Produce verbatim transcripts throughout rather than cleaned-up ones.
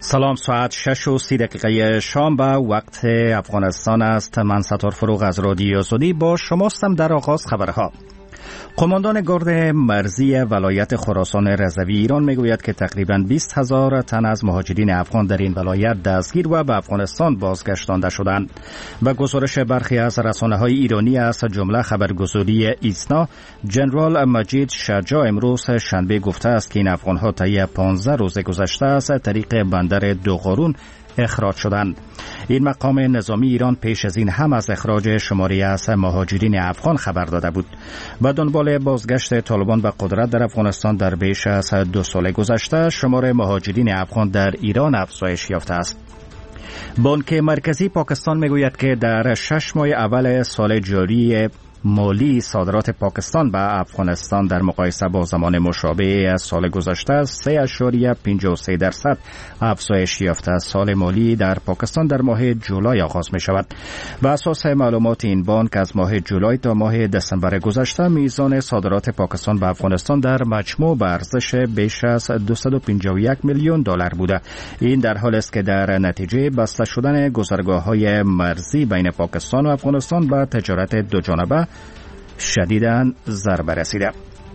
سلام، ساعت شش و سی دقیقه شام به وقت افغانستان است. من ستار فروغ از رادیو آزادی با شماستم. در آغاز خبرها. قماندان گارد مرزی ولایت خراسان رضوی ایران میگوید که تقریباً بیست هزار تن از مهاجرین افغان در این ولایت دستگیر و به افغانستان بازگشتانده شدند. به گزارش برخی از رسانه‌های ایرانی از جمله خبرگزاری ایسنا، جنرال مجید شجاع امروز شنبه گفته است که این افغان‌ها طی پانزده روز گذشته از طریق بندر دوغارون اخراج شدند. این مقام نظامی ایران پیش از این هم از اخراج شماری از مهاجرین افغان خبر داده بود. به دنبال بازگشت طالبان به قدرت در افغانستان در بیش از دو سال گذشته، شمار مهاجرین افغان در ایران افزایش یافته است. بانک مرکزی پاکستان میگوید که در شش ماه اول سال جاری مالی صادرات پاکستان به افغانستان در مقایسه با زمان مشابه سال گذشته سه اشاریه پنجاه و سه درصد افزایش یافته. سال مالی در پاکستان در ماه جولای آغاز می شود. بر اساس معلومات این بانک از ماه جولای تا ماه دسامبر گذشته میزان صادرات پاکستان به افغانستان در مجموع به ارزش بیش از دویست و پنجاه و یک میلیون دلار بوده. این در حالی است که در نتیجه بسته شدن گذرگاه‌های مرزی بین پاکستان و افغانستان به تجارت دوجانبه شدیداً ضربه رسیده.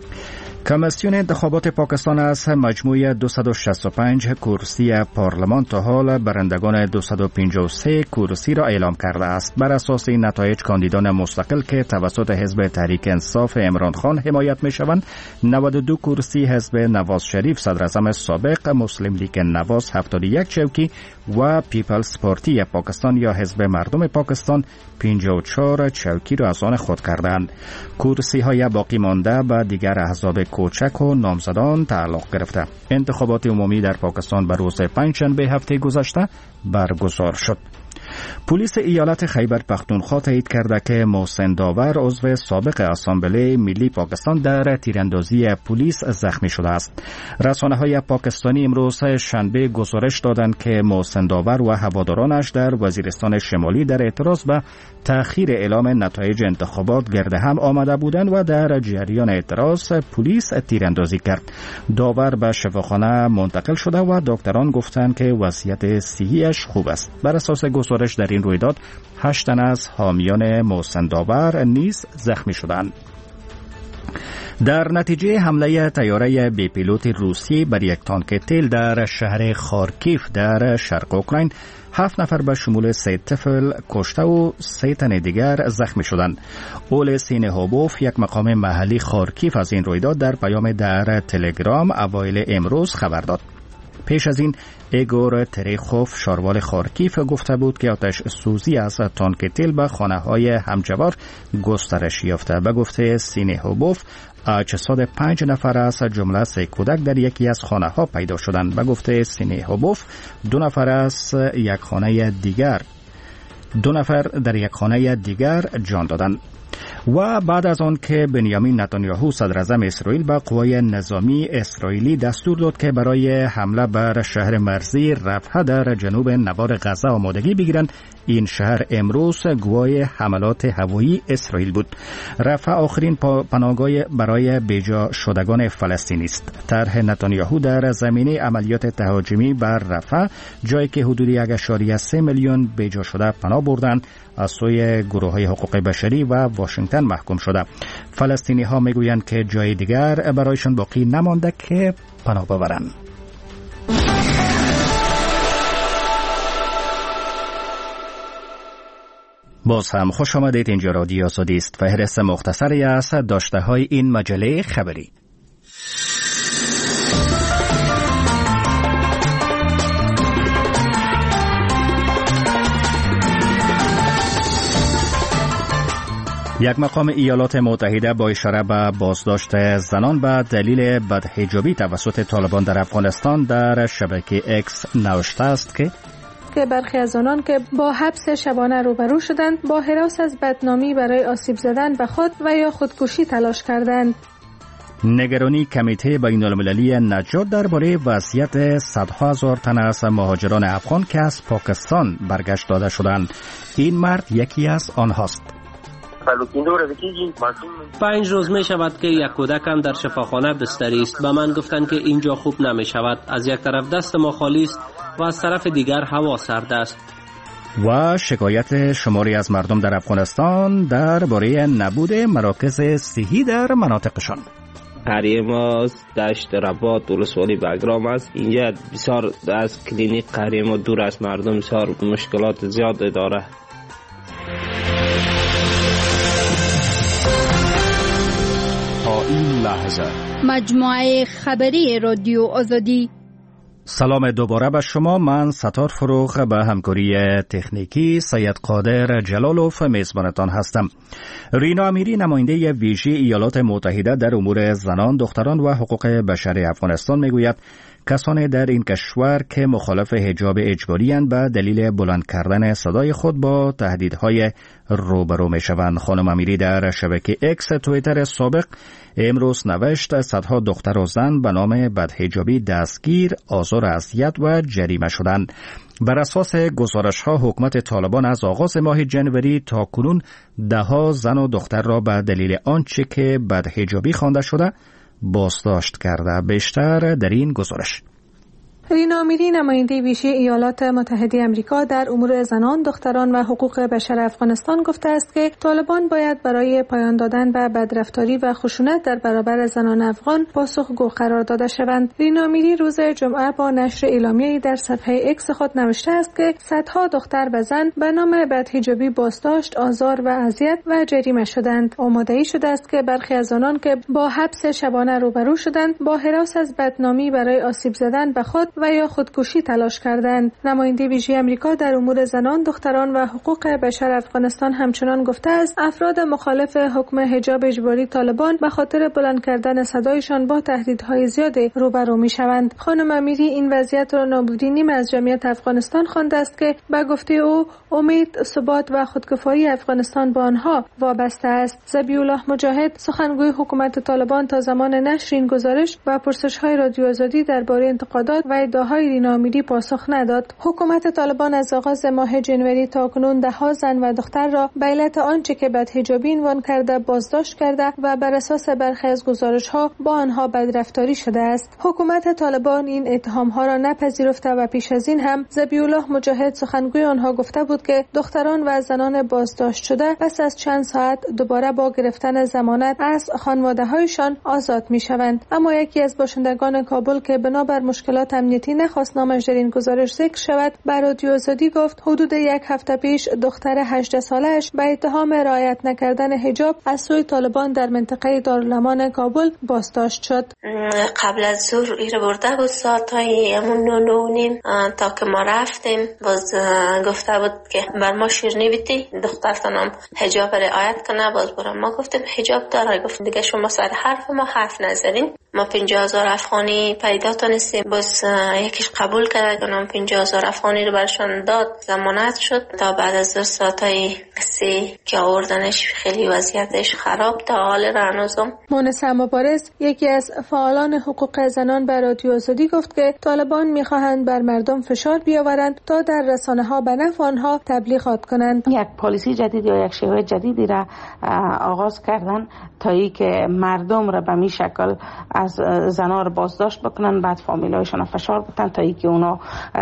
کمیسیون انتخابات پاکستان از مجموع دویست و شصت و پنج کرسی پارلمان تا حال برندگان دویست و پنجاه و سه کرسی را اعلام کرده است. بر اساس این نتایج، کاندیدان مستقل که توسط حزب تحریک انصاف عمران خان حمایت می شوند، نود و دو کرسی، حزب نواز شریف صدر اعظم سابق مسلم لیگ نواز هفتاد و یک چوکی و پیپلز پارتی پاکستان یا حزب مردم پاکستان پنجاه و چهار چوکی را از آن خود کردند. کرسی های باقی مانده به دیگر احزاب کوچک و نامزدان تعلق گرفته. انتخابات عمومی در پاکستان به روز پنجشنبه هفته گذشته برگزار شد. پلیس ایالت خیبر پختونخوا تایید کرده که محسن داور عضو سابق اسامبله ملی پاکستان در تیراندازی پلیس زخمی شده است. رسانه‌های پاکستانی امروز شنبه گزارش دادند که محسن داور و هوادارانش در وزیرستان شمالی در اعتراض به تأخیر اعلام نتایج انتخابات گرد هم آمده بودند و در جریان اعتراض پلیس تیراندازی کرد. داور به شفاخانه منتقل شده و دکتران گفتند که وضعیت صحیش خوب است. بر اساس گزارش در این رویداد هشت تن از حامیان محسن داور نیز زخمی شدند. در نتیجه حمله طیاره بی پیلوت روسی بر یک تانک تیل در شهر خارکیف در شرق اوکراین، هفت نفر به شمول سه طفل کشته و سه تن دیگر زخمی شدند. اول سینهوبوف، یک مقام محلی خارکیف، از این رویداد در پیام در تلگرام اوایل امروز خبر داد. پیش از این ایگور تریخوف، شاروال خارکیف، گفته بود که آتش سوزی از تانک تیل به خانه‌های همجوار گسترش یافته. به گفته سینهوبوف، جسد پنج نفر از جمله سه کودک در یکی از خانه‌ها پیدا شدند. به گفته سینهوبوف، دو نفر از یک خانه دیگر دو نفر در یک خانه دیگر جان دادند. و بعد از آن که بنیامین نتانیاهو صدر اعظم اسرائیل به قوای نظامی اسرائیلی دستور داد که برای حمله بر شهر مرزی رفح در جنوب نوار غزه آمادگی بگیرند، این شهر امروز گواه حملات هوایی اسرائیل بود. رفح آخرین پناهگاه برای بیجا شدگان فلسطینی است. طرح نتانیاهو در زمینه عملیات تهاجمی بر رفح، جایی که حدود یک ممیز سه میلیون بیجا شده پناه بردند، از سوی گروه‌های حقوق بشری و واشنگتن محکوم شده. فلسطینی ها میگویند که جای دیگر برایشان باقی نمانده که پناه ببرند. باز هم خوش آمدید. اینجا رادیو آزادی است. فهرست مختصری از داشته های این مجله خبری. یک مقام ایالات متحده با اشاره به بازداشت زنان به دلیل بدحجابی توسط طالبان در افغانستان در شبکه اکس نوشته است که که برخی از آنان که با حبس شبانه روبرو شدند با هراس از بدنامی برای آسیب زدن به خود و یا خودکشی تلاش کردند. نگرانی کمیته بین المللی نجات درباره وضعیت صدها هزار تن از مهاجران افغان که از پاکستان برگشت داده شدند. این مرد یکی از آنهاست. پنج روز می شود که یک کودکم در شفاخانه بستری است. به من گفتند که اینجا خوب نمی شود. از یک طرف دست ما خالی است و از طرف دیگر هوا سرد است. و شکایت شماری از مردم در افغانستان درباره نبود مراکز صحی در مناطقشان. قریه ما دشت رباط ولسوالی بگرام است. اینجا بسیار از کلینیک قریه ما دور است. مردم بسیار مشکلات زیاد داره. تا این لحظه مجموعه خبری رادیو آزادی. سلام دوباره به شما. من ستار فروغ به همکاری تکنیکی سید قادر جلالوف میزبانتان هستم. رینا امیری نماینده ویژه ایالات متحده در امور زنان، دختران و حقوق بشر افغانستان میگوید کسانی در این کشور که مخالف حجاب اجباری اند به دلیل بلند کردن صدای خود با تهدیدهای روبرو می شوند. خانم امیری در شبکه اکس توییتر سابق امروز نوشت صدها دختر و زن به نام بدحجابی دستگیر، آزار، اذیت و جریمه شدند. بر اساس گزارش ها حکومت طالبان از آغاز ماه جنوری تا کنون ده ها زن و دختر را به دلیل آنچه که بدحجابی خوانده شده بازداشت کرده. بیشتر در این گزارش. رینا امیری نماینده ویژه ایالات متحده آمریکا در امور زنان، دختران و حقوق بشر افغانستان گفته است که طالبان باید برای پایان دادن به بدرفتاری و خشونت در برابر زنان افغان پاسخگو قرار داده شوند. رینا امیری روز جمعه با نشر اعلامیه‌ای در صفحه اکس خود نوشته است که صدها دختر و زن به نام بدحجابی بازداشت، آزار و اذیت و جریمه شدند. آماده‌ای شده است که برخی از آنان که با حبس شبانه روبرو شدند با هراس از بدنامی برای آسیب زدن به خود و یا خودکشی تلاش کردند. نماینده ویژه آمریکا در امور زنان، دختران و حقوق بشر افغانستان همچنان گفته است افراد مخالف حکم حجاب اجباری طالبان به خاطر بلند کردن صدایشان با تهدیدهای زیاد روبرو میشوند. خانم امیری این وضعیت را نابودی نیم از جمعیت افغانستان خوانده است که به گفته او امید، ثبات و خودکفایی افغانستان با آنها وابسته است. ذبیح الله مجاهد، سخنگوی حکومت طالبان، تا زمان نشر این گزارش و پرسش‌های رادیو آزادی درباره انتقادات و ادعاهای رینا امیری پاسخ نداد. حکومت طالبان از آغاز ماه جنوری تا کنون ده ها زن و دختر را به علت آنچه که بدحجابی عنوان کرده بازداشت کرده و بر اساس برخی از گزارش‌ها با آنها بدرفتاری شده است. حکومت طالبان این اتهام‌ها را نپذیرفته و پیش از این هم ذبیح الله مجاهد، سخنگوی آنها، گفته بود که دختران و زنان بازداشت شده پس از چند ساعت دوباره با گرفتن ضمانت از خانواده‌هایشان آزاد می‌شوند. اما یکی از باشندگان کابل که بنابر مشکلات امنیتی نخواست نامش در این گزارش ذکر شود، بر رادیو آزادی گفت حدود یک هفته پیش دختر هجده ساله‌اش به اتهام رعایت نکردن حجاب از سوی طالبان در منطقه دارالامان کابل بازداشت شد. قبل از ظهر ایره برده بود ساعتای همون نو نو نیم تا که ما رفتیم باز گفته بود که بر ما شیرنی بیتی دختر تنم حجاب رعایت کنه. باز برام ما گفتیم حجاب داره. گفت دیگه شما سر حرف ما حرف نزدین. ما پنجاه هزار افغانی پیدا تونستیم. باز یکیش قبول کرد که نام پنجاه هزار افغانی رو برشان داد، ضمانت شد تا بعد از دو ساعتای سی که آوردنش خیلی وضعیتش خراب تا حال رانوزم. مونسه مبارز، یکی از فعالان حقوق زنان، بر رادیو آزادی گفت که طالبان میخواهند بر مردم فشار بیاورند تا در رسانه ها به نفع آنها تبلیغات کنند. یک پالیسی جدید یا یک شیوه جدیدی را آغاز کردن تا ای که مردم را به می شکل از زنان را بازداشت بکنن، بعد فامیلایشان فشار بدن تا ای که اونا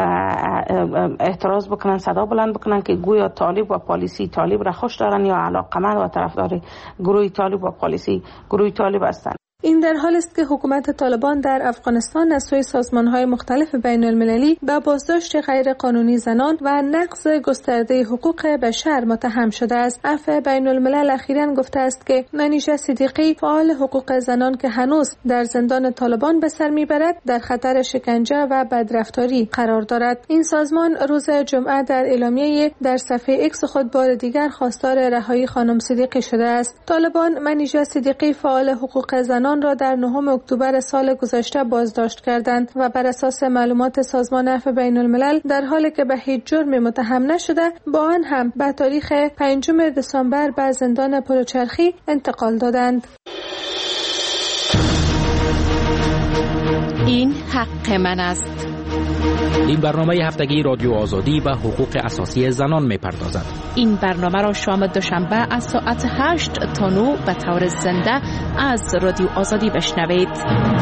اعتراض بکنن، صدا بلند بکنن که گویا طالب و پالیسی طالب را خوش دارن یا علاقمند و طرفدار گروه طالب و پالیسی گروه طالب هستند. این در حال است که حکومت طالبان در افغانستان از سوی سازمان‌های مختلف بین المللی به بازداشت غیر قانونی زنان و نقض گسترده حقوق بشر متهم شده است. عفو بین الملل اخیراً گفته است که منیژه صدیقی، فعال حقوق زنان که هنوز در زندان طالبان به سر میبرد، در خطر شکنجه و بدرفتاری قرار دارد. این سازمان روز جمعه در اعلامیه در صفحه اکس خود بار دیگر خواستار رهایی خانم صدیقی شده است. طالبان منیژه صدیقی، فعال حقوق زنان، را در نهم اکتبر سال گذشته بازداشت کردند و بر اساس معلومات سازمان عفو بین الملل در حالی که به هیچ جرمی متهم نشده با آن هم به تاریخ پنجم دسامبر به زندان پلوچرخی انتقال دادند. این حق من است. این برنامه هفتگی رادیو آزادی و حقوق اساسی زنان می‌پردازد. این برنامه را شام دوشنبه از ساعت هشت تا نه به طور زنده از رادیو آزادی بشنوید.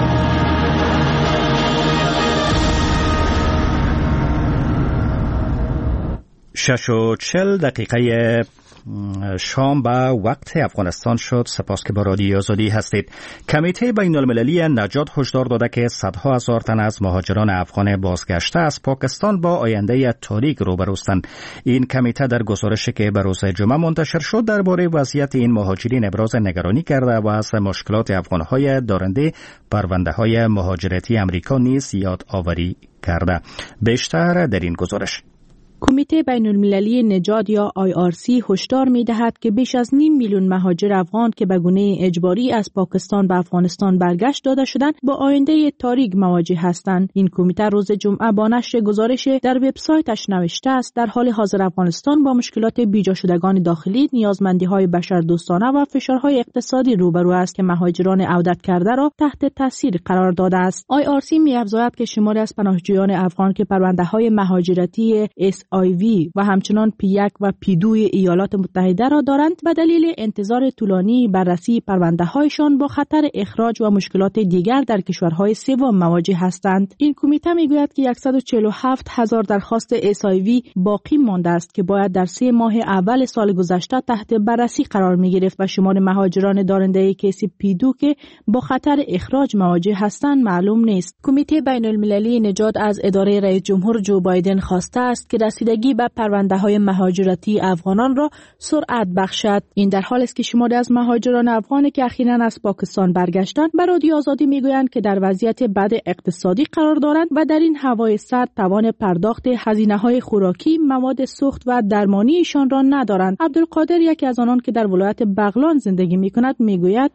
شش و چل دقیقه شام به وقت افغانستان شد. سپاس که با رادیو آزادی هستید. کمیته بین المللی نجات هشدار داده که صدها هزار تن از مهاجران افغان بازگشته از پاکستان با آینده تاریک روبروستند. این کمیته در گزارشی که به روز جمعه منتشر شد درباره وضعیت این مهاجرین ابراز نگرانی کرده و از مشکلات افغانهای دارنده پرونده‌های مهاجرتی امریکا نیز یادآوری کرده. بیشتر در این گزارش. کمیته بین المللی نجات یا آی آر سی هشدار می دهد که بیش از نیم میلیون مهاجر افغان که به گونه اجباری از پاکستان به افغانستان برگشت داده شدند با آینده تاریک مواجه هستند. این کمیته روز جمعه با نشر گزارش در وبسایتش نوشته است در حال حاضر افغانستان با مشکلات بیجا شدگان داخلی، نیازمندی‌های بشردوستانه و فشارهای اقتصادی روبرو است که مهاجران عودت کرده را تحت تاثیر قرار داده است. آی آر سی می‌افزاید که شماری از پناهجویان افغان که پرونده‌های مهاجرتی اس آی وی و همچنان پی یک و پی دو ایالات متحده را دارند به دلیل انتظار طولانی بررسی پرونده‌هایشان با خطر اخراج و مشکلات دیگر در کشورهای سوم مواجه هستند. این کمیته میگوید که صد و چهل و هفت هزار درخواست اس آی وی باقی مانده است که باید در سه ماه اول سال گذشته تحت بررسی قرار می‌گرفت و شمار مهاجران دارنده کیس پی دو که با خطر اخراج مواجه هستند معلوم نیست. کمیته بین المللی نجات از اداره رئیس جمهور جو بایدن خواسته است که رسیدگی به پرونده‌های مهاجرتی افغانان را سرعت بخشد. این در حالی است که شماری از مهاجران افغان که اخیراً از پاکستان برگشتند به رادیو آزادی میگویند که در وضعیت بد اقتصادی قرار دارند و در این هوای سرد توان پرداخت هزینه‌های خوراکی، مواد سوخت و درمانی ایشان را ندارند. عبدالقادر یکی از آنان که در ولایت بغلان زندگی می‌کند میگوید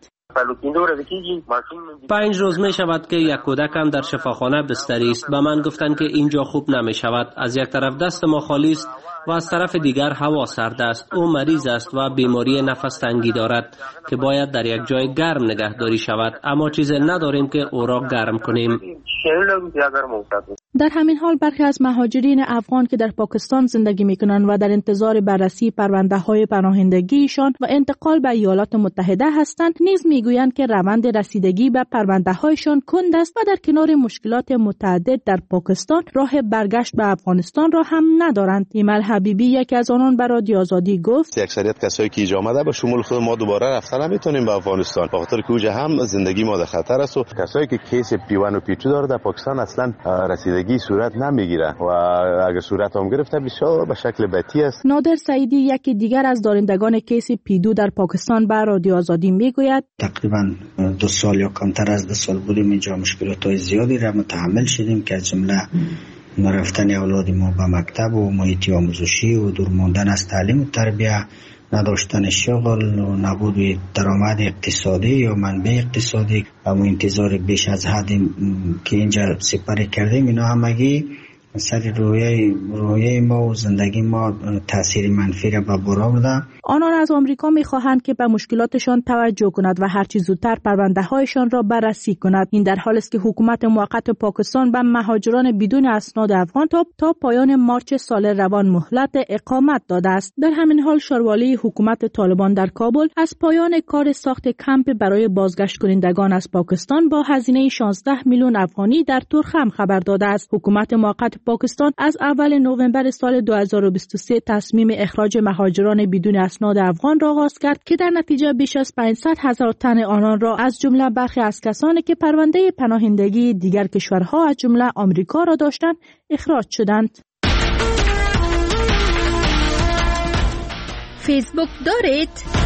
پنج روز می شود که یک کودکم در شفاخانه بستری است. به من گفتند که اینجا خوب نمی شود. از یک طرف دست ما خالی است و از طرف دیگر هوا سرد است. او مریض است و بیماری نفس تنگی دارد که باید در یک جای گرم نگهداری شود، اما چیزی نداریم که او را گرم کنیم. در همین حال برخی از مهاجرین افغان که در پاکستان زندگی می‌کنند و در انتظار بررسی پرونده‌های پناهندگیشان و انتقال به ایالات متحده هستند نیز میگویند که روند رسیدگی به پرونده‌هایشان کند است و در کنار مشکلات متعدد در پاکستان راه برگشت به افغانستان را هم ندارند. ایمل حبیبی یکی از آنان به رادیو آزادی گفت اکثریت کسایی که اینجا آمده به شمول خود ما دوباره رفتن نمیتونیم به افغانستان، به خاطر که اونجا هم زندگی ما در خطر است و کسایی که کیس پی یک و پی دو داره در پاکستان اصلا رسیدگی صورت نمیگیره و اگر صورت هم گرفته بسیار به شکل بدی است. نادر سعیدی یکی دیگر از دارندگان کیس پی دو در پاکستان به رادیو آزادی میگوید تقریبا دو سال یا کمتر از دو سال بودیم اینجا، مشکلات زیادی را متحمل شدیم که از جمله نرفتن اولاد ما به مکتب و محیط آموزشی و دور ماندن از تعلیم و تربیه، نداشتن شغل و نبود درآمد اقتصادی یا منبع اقتصادی و انتظار بیش از حد که اینجا سپری کردیم، اینا همگی سر رویه رویه ما و زندگی ما تاثیر منفی را به بار آورده. آنان از آمریکا می‌خواهند که به مشکلاتشان توجه کند و هرچی زودتر پرونده‌هایشان را بررسی کند. این در حالی است که حکومت موقت پاکستان به مهاجران بدون اسناد افغان تا تا پایان مارچ سال روان مهلت اقامت داده است. در همین حال شاروالی حکومت طالبان در کابل از پایان کار ساخت کمپ برای بازگشت کنندگان از پاکستان با هزینه شانزده میلیون افغانی در تورخم خبر داده است. حکومت موقت پاکستان از اول نوامبر سال دو هزار و بیست و سه تصمیم اخراج مهاجران بدون اسناد افغان را آغاز کرد که در نتیجه بیش از پانصد هزار تن آنان را از جمله برخی از کسانی که پرونده پناهندگی دیگر کشورها از جمله آمریکا را داشتند اخراج شدند. فیسبوک دارید؟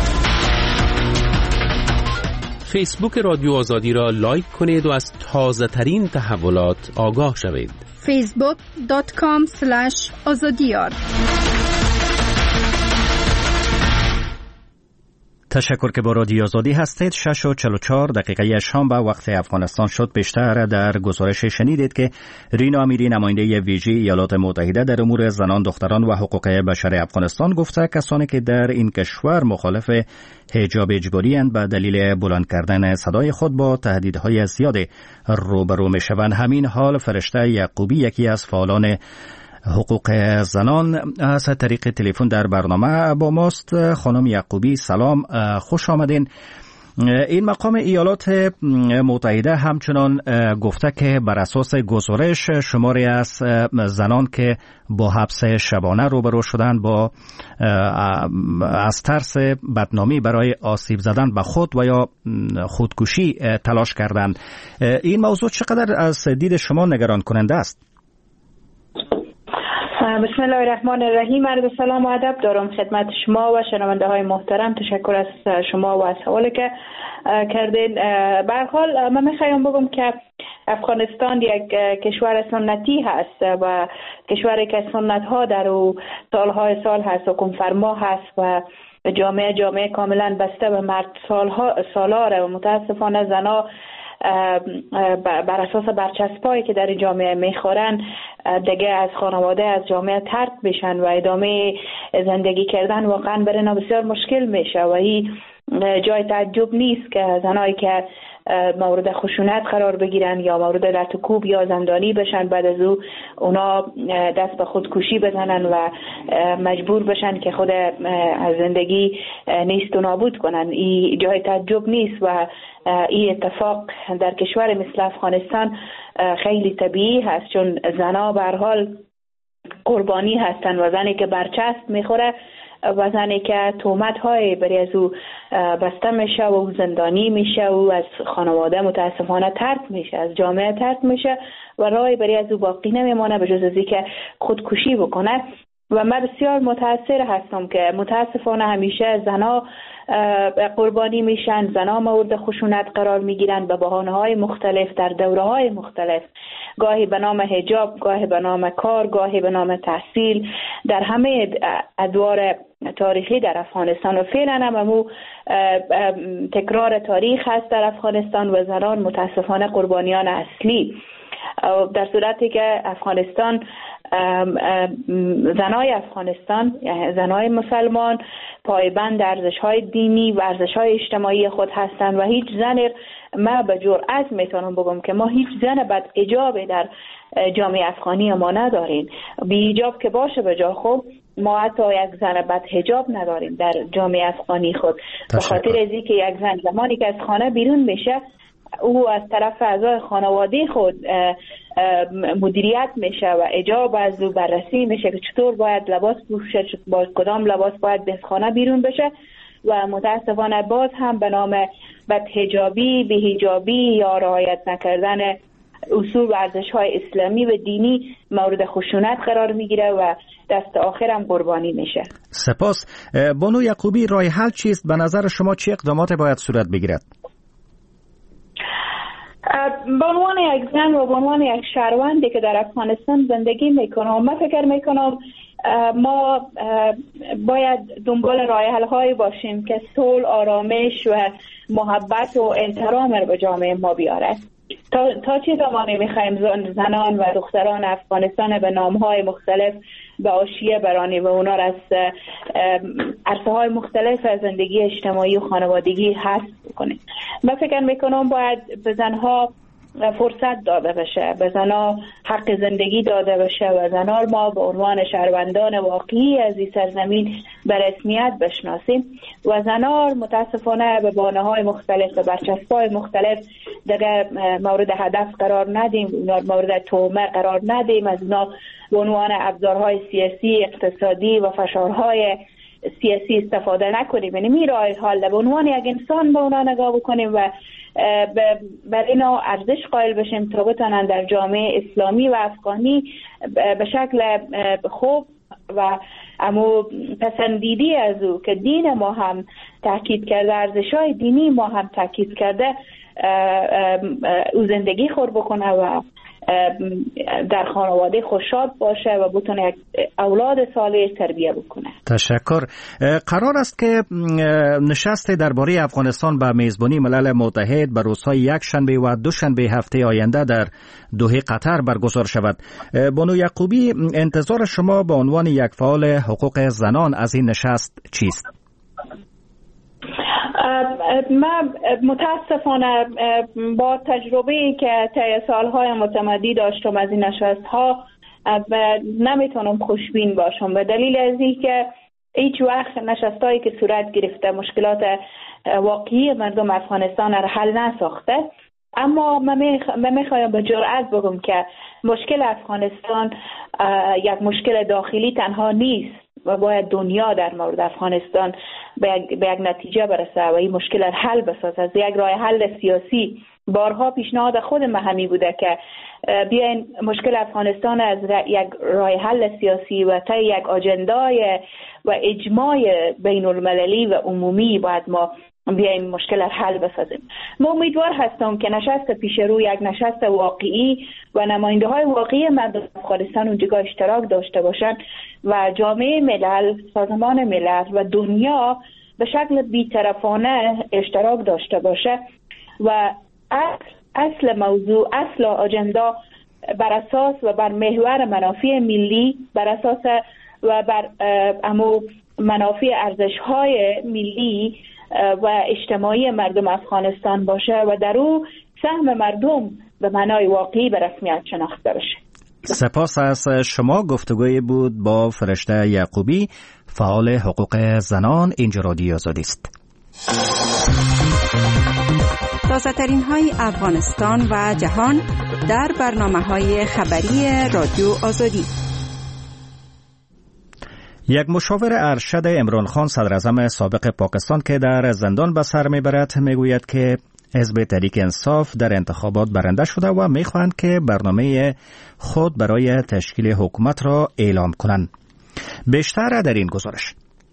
فیسبوک رادیو آزادی را لایک کنید و از تازه ترین تحولات آگاه شوید. فیسبوک دات کام اسلش آزادیار. تشکر که با رادیو آزادی هستید. شش و چهل و چهار دقیقه شام به وقت افغانستان شد. بیشتر در گزارش شنیدید که رینا امیری نماینده ویژه ایالات متحده در امور زنان، دختران و حقوق بشر افغانستان گفته کسانی که در این کشور مخالف حجاب اجباری اند به دلیل بلند کردن صدای خود با تهدیدهای زیاد روبرو میشوند. همین حال فرشته یعقوبی یکی از فعالان حقوق زنان از طریق تلفن در برنامه با ماست. خانم یعقوبی سلام، خوش آمدین. این مقام ایالات متحده همچنان گفته که بر اساس گزارش شماری از زنان که با حبس شبانه روبرو شدن با از ترس بدنامی برای آسیب زدن به خود و یا خودکشی تلاش کردند. این موضوع چقدر از دید شما نگران کننده است؟ بسم الله الرحمن الرحیم. عرض سلام و ادب دارم خدمت شما و شنونده های محترم. تشکر از شما و از سوالی که کردین. به هر حال من میخوایم بگم که افغانستان یک کشور سنتی هست و کشوری که سنت ها در او سالهای سال هست، حکم فرما هست و جامعه جامعه کاملا بسته به مرد سالاره و متاسفانه زنا بر اساس برچسبایی که در جامعه میخورن دیگه از خانواده از جامعه طرد میشن و ادامه زندگی کردن واقعا برای اینا بسیار مشکل میشه و این جای تعجب نیست که زنایی که مورد خشونت قرار بگیرن یا مورد لط و کوب یا زندانی بشن بعد از او اونا دست به خودکشی بزنن و مجبور بشن که خود از زندگی نیست و نابود کنن. این جای تعجب نیست و این اتفاق در کشور مثل افغانستان خیلی طبیعی هست، چون زنا به هر حال قربانی هستن و زنی که برچسب میخوره و زنی که تهمت های بری از او بسته میشه و او زندانی میشه و از خانواده متاسفانه طرد میشه، از جامعه طرد میشه و راهی بری از او باقی نمیمانه به جز از اینکه خودکشی بکنه. و من بسیار متاثر هستم که متاسفانه همیشه زنا قربانی میشن، زنا مورد خشونت قرار میگیرن به بهانه‌های مختلف در دوره‌های مختلف، گاهی به نام حجاب، گاهی به نام کار، گاهی به نام تحصیل، در همه ادوار تاریخی در افغانستان و فعلا هم امو تکرار تاریخ هست در افغانستان و زنان متاسفانه قربانیان اصلی. در صورتی که افغانستان زنای افغانستان زنای مسلمان پایبند ارزش‌های دینی و ارزش‌های اجتماعی خود هستند و هیچ زن، ما به جرئت میتونم بگم که ما هیچ زن بد حجابی در جامعه افغانی ما نداریم. بی حجاب که باشه به جا خوب، ما حتی یک زن بد حجاب نداریم در جامعه افغانی خود. به خاطر از اینکه یک زن زمانی که از خانه بیرون میشه او از طرف اعضای خانواده خود مدیریت میشه و اجاب از او بررسی میشه که چطور باید لباس پوشه، با کدام لباس باید به خانه بیرون بشه و متاسفانه باز هم به نام بدحجابی، بی‌حجابی یا رعایت نکردن اصول و ارزش‌های اسلامی و دینی مورد خشونت قرار میگیره و دست آخرم قربانی میشه. سپاس. بانو یعقوبی، راه حل چیست؟ به نظر شما چه اقدامات باید صورت بگیرد؟ به عنوان یک زن و به عنوان یک شهروندی که در افغانستان زندگی میکنم، من فکر میکنم ما باید دنبال راه حل هایی باشیم که صلح، آرامش و محبت و احترام رو به جامعه ما بیاره. تا, تا چه زمانی میخوایم زنان و دختران افغانستان به نامهای مختلف به حاشیه برانیم و اونا را از عرصه های مختلف از زندگی اجتماعی و خانوادگی حذف کنیم؟ من فکر میکنم باید به زنها فرصت داده بشه، به زنها حق زندگی داده بشه و زنها ما به عنوان شهروندان واقعی از این سرزمین به رسمیت بشناسیم و زنها متاسفانه به بانه‌های مختلف و برچسب‌های مختلف دیگه مورد هدف قرار ندیم، مورد تهمت قرار ندیم، از اونا به عنوان ابزارهای سیاسی، اقتصادی و فشارهای سیاسی استفاده نکنیم. یعنی می راه حال به عنوان یک انسان به اونا نگاه بکنیم و بر اینا ارزش قائل بشیم تا بتونن در جامعه اسلامی و افغانی به شکل خوب و اما پسندیدی از او که دین ما هم تاکید کرده، ارزش‌های دینی ما هم تاکید کرده، او زندگی خور بکنه و در خانواده خوشحال باشه و بتونه یک اولاد صالح تربیه بکنه. تشکر. قرار است که نشست درباره افغانستان به میزبانی ملل متحد به روزهای یک شنبه و دو شنبه هفته آینده در دوحه قطر برگزار شود. بانو یعقوبی، انتظار شما به عنوان یک فعال حقوق زنان از این نشست چیست؟ من متاسفانه با تجربه‌ای که طی سالهای متمدی داشتم از این نشست‌ها نمیتونم خوشبین باشم، به دلیل از اینکه هیچ وقت نشستایی که صورت گرفته مشکلات واقعی مردم افغانستان را حل نساخته. اما من میخوایم به جرئت بگم که مشکل افغانستان یک مشکل داخلی تنها نیست و باید دنیا در مورد افغانستان به یک, به یک نتیجه برسه و این مشکل را حل بسازه. از یک راه حل سیاسی بارها پیشنهاد خود من همی بوده که بیاین مشکل افغانستان از یک راه حل سیاسی و تا یک آجندای و اجماع بین المللی و عمومی باید ما بیایم مشکل را حل بسازیم. ما امیدوار هستم که نشست پیش رو یک نشست واقعی و نماینده های واقعی مردم افغانستان اونجا اشتراک داشته باشند و جامعه ملل، سازمان ملل و دنیا به شکل بی‌طرفانه اشتراک داشته باشه و اصل, اصل موضوع، اصل آجندا بر اساس و بر محور منافع ملی، بر اساس و بر امو منافع ارزش‌های ملی و اجتماعی مردم افغانستان باشه و در او سهم مردم به معنای واقعی به رسمیت شناخته بشه. سپاس از شما. گفتگوی بود با فرشته یعقوبی، فعال حقوق زنان. اینجا رادیو آزادی است. تازه ترین های افغانستان و جهان در برنامه های خبری رادیو آزادی. یک مشاور ارشد عمران خان صدراعظم سابق پاکستان که در زندان به سر میبرد میگوید که حزب تحریک انصاف در انتخابات برنده شده و میخواهند که برنامه خود برای تشکیل حکومت را اعلام کنند. بیشتر در این گزارش.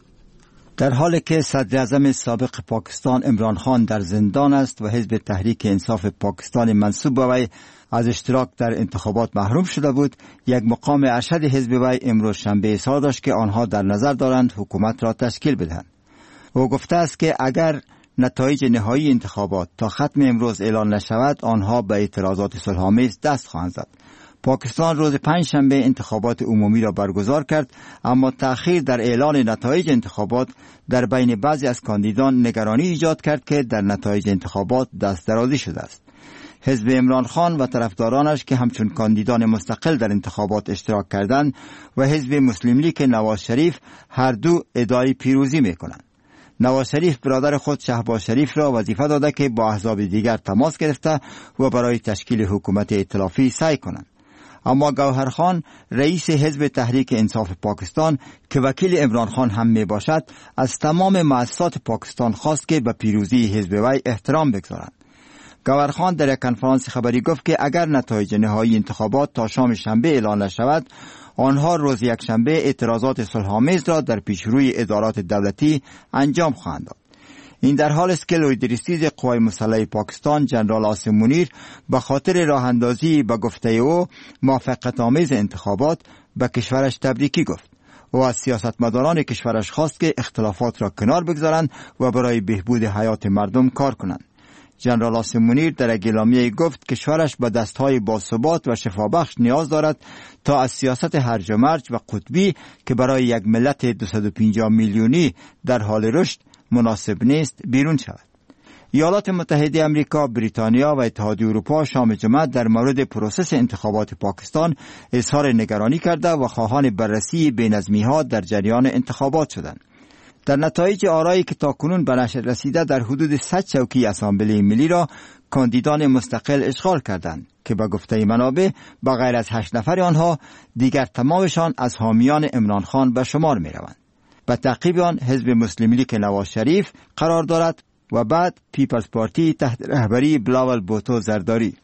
در حالی که صدراعظم سابق پاکستان عمران خان در زندان است و حزب تحریک انصاف پاکستان منسوب به وی از اشتراک در انتخابات محروم شده بود، یک مقام ارشد حزب وی امروز شنبه اظهار داشت که آنها در نظر دارند حکومت را تشکیل بدهند. او گفته است که اگر نتایج نهایی انتخابات تا ختم امروز اعلان نشود، آنها به اعتراضات صلح‌آمیز دست خواهند زد. پاکستان روز پنجشنبه انتخابات عمومی را برگزار کرد، اما تأخیر در اعلان نتایج انتخابات در بین بعضی از کاندیدان نگرانی ایجاد کرد که در نتایج انتخابات دست درازی شده است. حزب عمران خان و طرفدارانش که همچون کاندیدان مستقل در انتخابات اشتراک کردند و حزب مسلم لیگ نواز شریف هر دو ادعای پیروزی می‌کنند. نواز شریف برادر خود شهباز شریف را وظیفه داده که با احزاب دیگر تماس گرفته و برای تشکیل حکومت ائتلافی سعی کنند. اما گوهر خان رئیس حزب تحریک انصاف پاکستان که وکیل عمران خان هم می باشد، از تمام مؤسسات پاکستان خواست که به پیروزی حزب وی احترام بگذارند. گوهر خان در یک کنفرانس خبری گفت که اگر نتایج نهایی انتخابات تا شام شنبه اعلان نشود، آنها روز یک شنبه اعتراضات صلح‌آمیز را در پیشروی ادارات دولتی انجام خواهند داد. این در حال است که لویدریستیز قوای مسلح پاکستان جنرال عاصم منیر به خاطر راه اندازی به گفته او موافقت آمیز انتخابات به کشورش تبریکی گفت. او از سیاستمداران کشورش خواست که اختلافات را کنار بگذارند و برای بهبود حیات مردم کار کنند. جنرال عاصم منیر در اعلامیه گفت کشورش به دستهای باثبات و شفابخش نیاز دارد تا از سیاست هرج و مرج و قطبی که برای یک ملت دویست و پنجاه میلیونی در حال رشد مناسب نیست بیرون شود. ایالات متحده آمریکا، بریتانیا و اتحادیه اروپا شام جمعه در مورد پروسس انتخابات پاکستان اظهار نگرانی کرده و خواهان بررسی بی‌نظمی‌ها در جریان انتخابات شدند. در نتایج آرایی که تاکنون به نشر رسیده در حدود صد چوکی اسامبله ملی را کاندیدان مستقل اشغال کردند که به گفته منابع به غیر از هشت نفر آنها دیگر تمامشان از حامیان عمران خان به شمار می روند. به تعقیب آن حزب مسلم لیگ نواز شریف قرار دارد و بعد پیپلز پارتی تحت رهبری بلاول بوتو زرداری.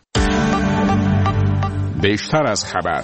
بیشتر از خبر.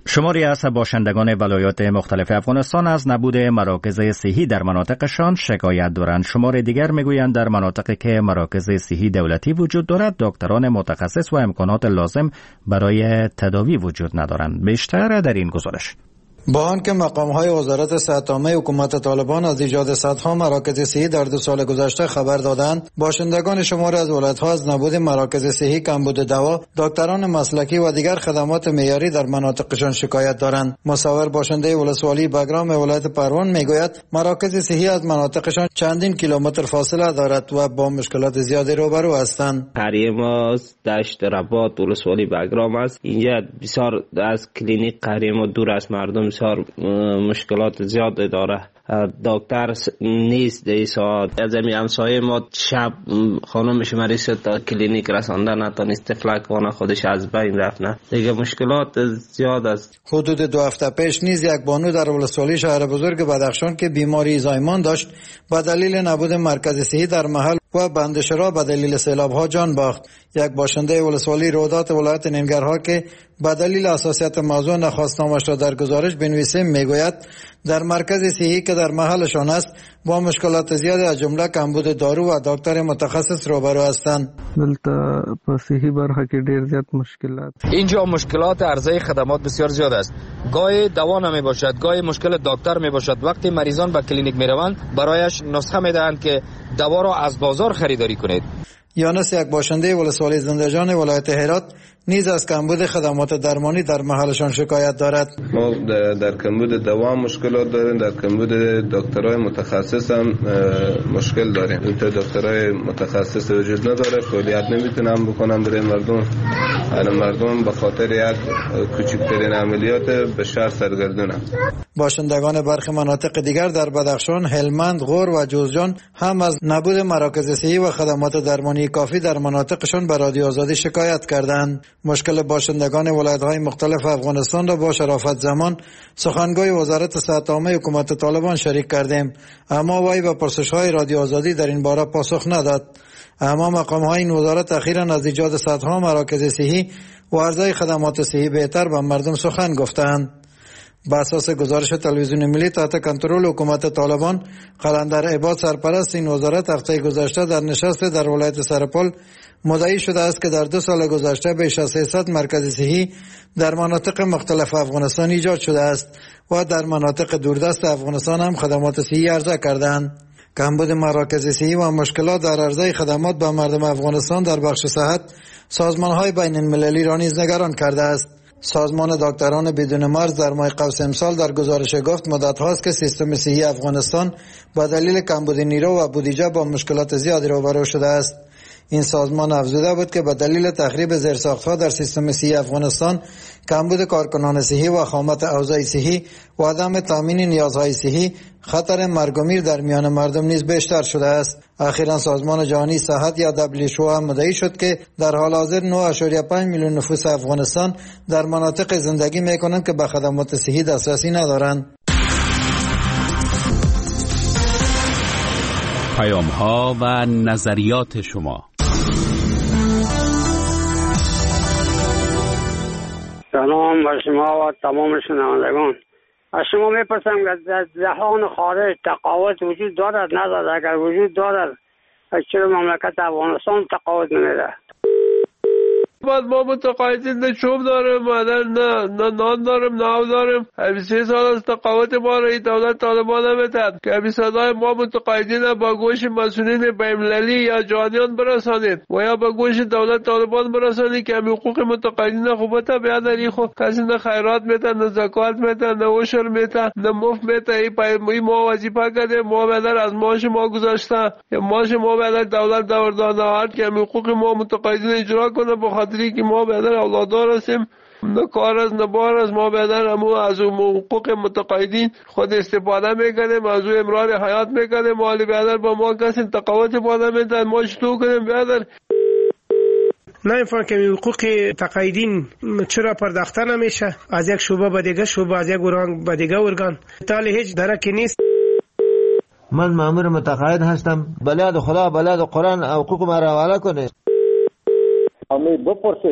شماری از باشندگان ولایات مختلف افغانستان از نبود مراکز صحی در مناطقشان شکایت دارند. شمار دیگر میگویند در مناطقی که مراکز صحی دولتی وجود دارد دکتران متخصص و امکانات لازم برای تداوی وجود ندارند. بیشتر در این گزارش. با آنکه مقام‌های وزارت صحت عامه حکومت طالبان از ایجاد صدها مراکز صحی در دو سال گذشته خبر دادند، باشندگان شماری از ولایت‌ها از نبود مراکز صحی، کمبود دوا، دکتران مسلکی و دیگر خدمات معیاری در مناطقشان شکایت دارند. مصور باشنده ولسوالی بگرام ولایت پروان میگوید مراکز صحی از مناطقشان چندین کیلومتر فاصله دارد و با مشکلات زیادی روبرو هستند. قریه ما دشت رباط ولسوالی بگرام است. اینجا بسیار از کلینیک قریه ما دور است، مردم بسیار مشکلات زیاد داره. دکتر نیست در ساعت. از امی همسایه ما شب خانمش مریض شد تا کلینیک رسانده نتونست فلک کنه، خودش از بین رفت. نه دیگه مشکلات زیاد است. حدود دو هفته پیش نیز یک بانو در ولسوالی شهر بزرگ بدخشان که بیماری زایمان داشت به دلیل نبود مرکز صحی در محل و بندشرا به دلیل سیلاب ها جان باخت. یک باشنده ولسوالی رودات ولایت ننگرهار که به دلیل حساسیت موضوع نخواستنامش را در گزارش بنویسیم میگوید در مرکز صحی که در محلشان است با مشکلات زیاد از جمله کمبود دارو و دکتر متخصص روبرو هستند. دلته په صحی برخه کې ډیر زیات مشکلات. اینجا مشکلات عرضه خدمات بسیار زیاد است. گاهی دوا نمی باشد، گاهی مشکل دکتر می باشد. وقتی مریضان به کلینیک می روند برایش نسخه می دهند که دوا را از بازار خریداری کنید. یانس یک باشنده ولسوالی زنده‌جان ولایت هرات نیز از کمبود خدمات درمانی در محلشان شکایت دارد. ما در کمبود دوا مشکلات داریم، در کمبود دکترای متخصص هم مشکل داریم. اینجا دکترای متخصص وجود نداره، فعالیت نمیتونن بکنن برای مردم. الان مردم به خاطر یک کوچکترین عملیات به شهر سرگردونن. باشندگان برخی مناطق دیگر در بدخشان، هلمند، غور و جوزجان هم از نبود مراکز صحی و خدمات درمانی کافی در مناطقشان به رادیو آزادی شکایت کردند. مشکل باشندگان ولایت‌های مختلف افغانستان را با شرافت زمان سخنگوی وزارت صحت عامه حکومت طالبان شریک کردیم، اما وی به پرسش‌های رادیو آزادی در این باره پاسخ نداد. اما مقام‌های این وزارت اخیراً از ایجاد صدها مراکز صحی و عرضه خدمات صحی بهتر به مردم سخن گفتند. بر اساس گزارش تلویزیون ملی تحت کنترل حکومت طالبان، قلندر عباد سرپرست این وزارت هفته گذشته در نشست در ولایت سرپل مدعی شده است که در دو سال گذشته بیش از سیصد مرکز صحی در مناطق مختلف افغانستان ایجاد شده است و در مناطق دوردست افغانستان هم خدمات صحی عرضه کردند. کمبود مراکز صحی و مشکلات در عرضه خدمات به مردم افغانستان در بخش صحت سازمان‌های بین المللی را نیز نگران کرده است. سازمان دکتران بدون مرز در ماه قوس امسال در گزارش گفت مدت هاست که سیستم صحی افغانستان با دلیل کمبود نیرو و بودجه با مشکلات زیادی روبرو شده است. این سازمان افزوده بود که به دلیل تخریب زیرساخت‌ها در سیستم صحی افغانستان، کمبود کارکنان صحی و خامات اوضاع صحی و عدم تامین نیازهای صحی، خطر مرگ و میر در میان مردم نیز بیشتر شده است. اخیراً سازمان جهانی صحت یا دبلیو اچ او هم مدعی شد که در حال حاضر نه ممیز پنج میلیون نفوس افغانستان در مناطق زندگی می‌کنند که به خدمات صحی دسترسی ندارند. پیام‌ها و نظریات شما. سلام بر شما و تمام شنوندگان. از شما میپرسم که در جهان خارج تقاوت وجود دارد ندارد؟ اگر وجود دارد چرا مملکت افغانستان تقاوت نمیده؟ بعد ما متقاعدین نه چوب داریم، نه نه نان داریم، نه آب داریم. همین سه سال از تقاوت ما را این دولت طالبان نمیدهد که همین صدای ما متقاعدین با گوش مسئولین بین‌المللی یا جهانیان برسانید و یا با گوش دولت طالبان برسانید که همین حقوق متقاعدین خوبت بیان داری. خب کسی نه خیرات میده، نه زکات میده، نه عشر میده، نه مفت میده. این ما وظیفه کرده، ما بدر از معاش ما گذاشته، معاش ما بدر دولت دوردانه هست که همین حقوق ما متقاعدین اجرا کنه. بخاطر که ما بدر اولادار هستیم، نه کار از نه بار از ما بدر همون از حقوق متقاعدین خود استفاده میکنیم، از اون امرار حیات میکنیم. مالی بدر با ما کسی تقاوت باده میدن، ما چطور کنیم بدر؟ نمیفهم که حقوق تقاعدین چرا پرداخته نمیشه از یک شعبه به دیگه شعبه، از یک ارگان به دیگه ارگان، تالی هیچ درکی نیست. من مأمور متقاعد هستم، بلاد خدا بلاد قرآن حقوق ما را حواله کنه. امید بپرسید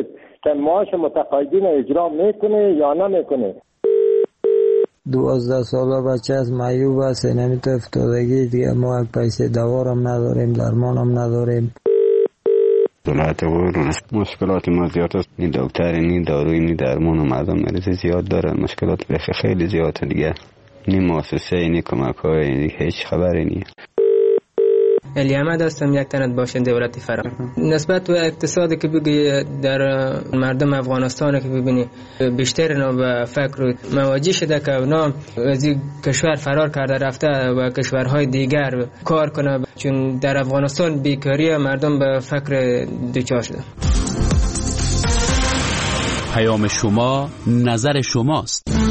که معاش متقاعدین اجرا میکنه یا نمیکنه. دوازده ساله بچه از معیوب است، نمیتو افتادگی دیگه، ما پیسه دوارم نداریم، درمانم نداریم. دولت و مشکلات ما زیاد است، نی دکتر نی داروی نی درمان و مردم مریض زیاد داره، مشکلات بخی خیلی زیاده دیگه، نی مؤسسه نی کمک های نی هیچ خبری نی. علی احمد هستم، یک تنت باشنده ولایت فرا. نسبت به اقتصادی که بگی در مردم افغانستان که ببینی بیشتر اینا به فکر مواجه شده که اونا از کشور فرار کرده رفته و کشورهای دیگر کار کنه، چون در افغانستان بیکاری مردم به فکر دوچار شده. پیام شما نظر شماست.